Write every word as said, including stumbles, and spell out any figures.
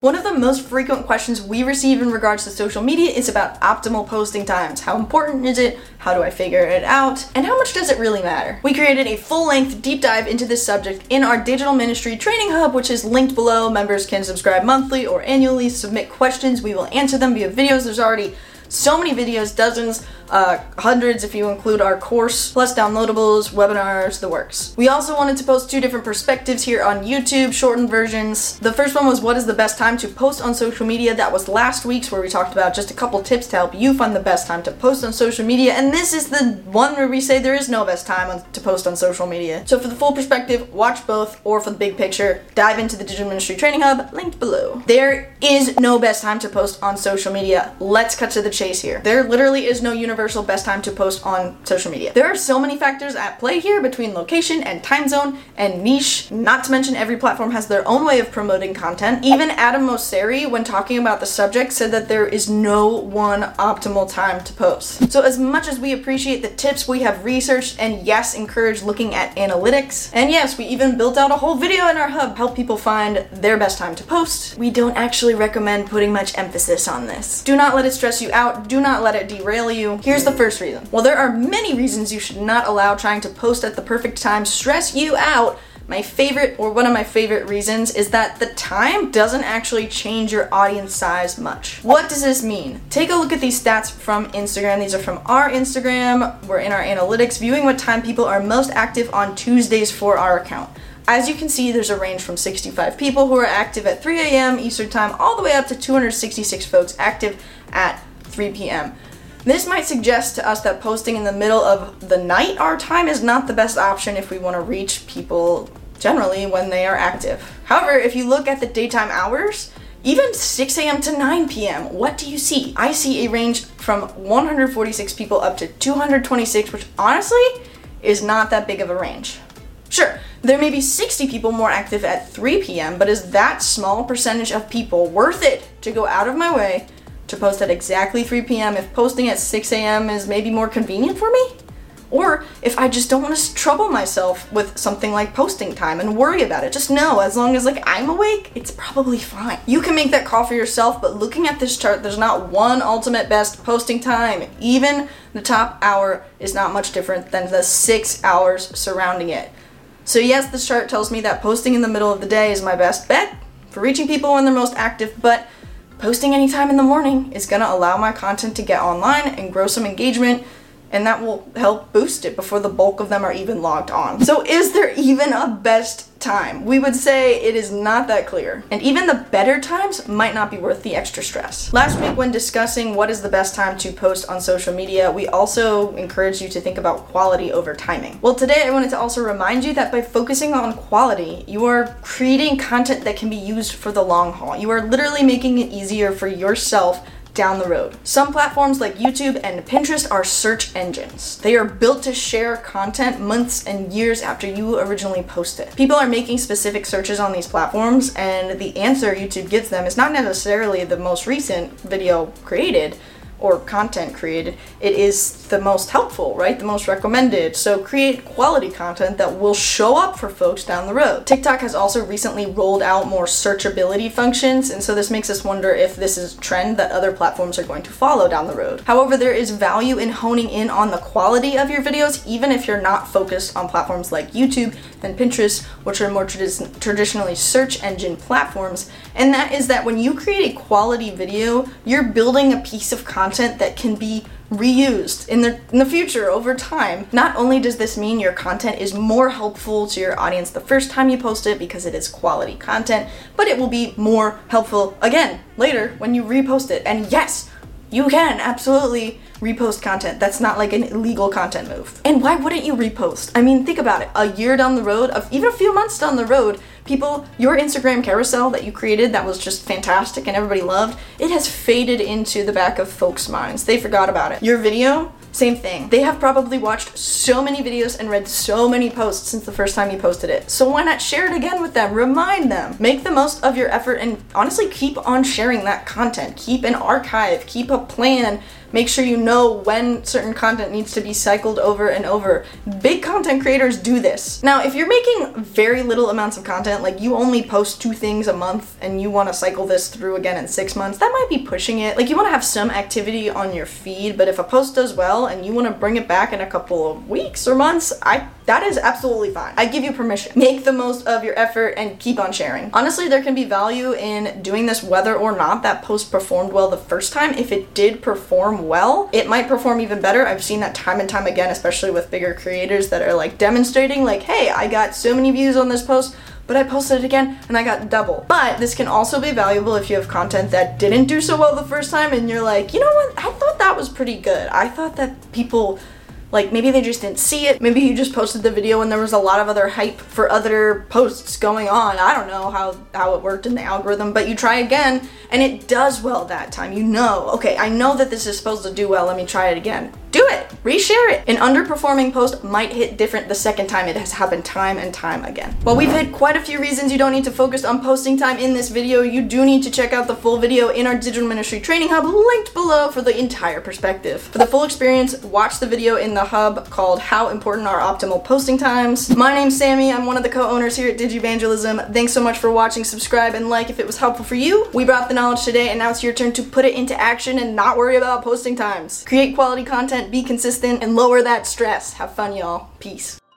One of the most frequent questions we receive in regards to social media is about optimal posting times. How important is it? How do I figure it out? And how much does it really matter? We created a full-length deep dive into this subject in our digital ministry training hub, which is linked below. Members can subscribe monthly or annually, submit questions. We will answer them via videos. There's already so many videos, dozens, uh, hundreds if you include our course, plus downloadables, webinars, the works. We also wanted to post two different perspectives here on YouTube, shortened versions. The first one was what is the best time to post on social media. That was last week's, where we talked about just a couple tips to help you find the best time to post on social media. And this is the one where we say there is no best time on, to post on social media. So for the full perspective, watch both, or for the big picture, dive into the Digital Ministry Training Hub, linked below. There is no best time to post on social media. Let's cut to the chase here. There literally is no universal best time to post on social media. There are so many factors at play here between location and time zone and niche, not to mention every platform has their own way of promoting content. Even Adam Mosseri, when talking about the subject, said that there is no one optimal time to post. So as much as we appreciate the tips, we have researched and yes, encourage looking at analytics. And yes, we even built out a whole video in our hub, help people find their best time to post. We don't actually recommend putting much emphasis on this. Do not let it stress you out. Do not let it derail you. Here's the first reason. While there are many reasons you should not allow trying to post at the perfect time stress you out, my favorite, or one of my favorite reasons, is that the time doesn't actually change your audience size much. What does this mean? Take a look at these stats from Instagram. These are from our Instagram. We're in our analytics, viewing what time people are most active on Tuesdays for our account. As you can see, there's a range from sixty-five people who are active at three a.m. Eastern Time, all the way up to two hundred sixty-six folks active at three p.m. This might suggest to us that posting in the middle of the night, our time, is not the best option if we want to reach people generally when they are active. However, if you look at the daytime hours, even six a.m. to nine p.m., what do you see? I see a range from one hundred forty-six people up to two hundred twenty-six, which honestly is not that big of a range. Sure, there may be sixty people more active at three p.m., but is that small percentage of people worth it to go out of my way to post at exactly three p.m. if posting at six a.m. is maybe more convenient for me? Or if I just don't want to trouble myself with something like posting time and worry about it, just know as long as like I'm awake, it's probably fine. You can make that call for yourself, but looking at this chart, there's not one ultimate best posting time. Even the top hour is not much different than the six hours surrounding it. So yes, this chart tells me that posting in the middle of the day is my best bet for reaching people when they're most active, but posting anytime in the morning is gonna allow my content to get online and grow some engagement, and that will help boost it before the bulk of them are even logged on. So is there even a best time? We would say it is not that clear. And even the better times might not be worth the extra stress. Last week, when discussing what is the best time to post on social media, we also encouraged you to think about quality over timing. Well, today I wanted to also remind you that by focusing on quality, you are creating content that can be used for the long haul. You are literally making it easier for yourself down the road. Some platforms like YouTube and Pinterest are search engines. They are built to share content months and years after you originally post it. People are making specific searches on these platforms, and the answer YouTube gives them is not necessarily the most recent video created or content created. It is the most helpful, right? The most recommended. So create quality content that will show up for folks down the road. TikTok has also recently rolled out more searchability functions, and so this makes us wonder if this is a trend that other platforms are going to follow down the road. However, there is value in honing in on the quality of your videos, even if you're not focused on platforms like YouTube and Pinterest, which are more tradi- traditionally search engine platforms. And that is that when you create a quality video, you're building a piece of content that can be reused in the in the future over time. Not only does this mean your content is more helpful to your audience the first time you post it because it is quality content, but it will be more helpful again later when you repost it. And yes, you can absolutely repost content. That's not like an illegal content move. And why wouldn't you repost? I mean, think about it. A year down the road, of even a few months down the road, people, your Instagram carousel that you created that was just fantastic and everybody loved, it has faded into the back of folks' minds. They forgot about it. Your video, same thing. They have probably watched so many videos and read so many posts since the first time you posted it. So why not share it again with them? Remind them. Make the most of your effort and honestly keep on sharing that content. Keep an archive. Keep a plan Make sure you know when certain content needs to be cycled over and over. Big content creators do this. Now, if you're making very little amounts of content, like you only post two things a month and you want to cycle this through again in six months, that might be pushing it. Like you want to have some activity on your feed, but if a post does well and you want to bring it back in a couple of weeks or months, I that is absolutely fine. I give you permission. Make the most of your effort and keep on sharing. Honestly, there can be value in doing this whether or not that post performed well the first time. If it did perform well, it might perform even better. I've seen that time and time again, especially with bigger creators that are like demonstrating like, hey, I got so many views on this post, but I posted it again and I got double. But this can also be valuable if you have content that didn't do so well the first time and you're like, you know what, I thought that was pretty good. I thought that people, like maybe they just didn't see it. Maybe you just posted the video and there was a lot of other hype for other posts going on. I don't know how, how it worked in the algorithm, but you try again and it does well that time. You know, okay, I know that this is supposed to do well. Let me try it again. Do it, reshare it. An underperforming post might hit different the second time. It has happened time and time again. While we've hit quite a few reasons you don't need to focus on posting time in this video, you do need to check out the full video in our Digital Ministry Training Hub, linked below for the entire perspective. For the full experience, watch the video in the hub called How Important Are Optimal Posting Times. My name's Sammy, I'm one of the co-owners here at Digivangelism. Thanks so much for watching, subscribe, and like if it was helpful for you. We brought the knowledge today, and now it's your turn to put it into action and not worry about posting times. Create quality content, be consistent, and lower that stress. Have fun, y'all. Peace.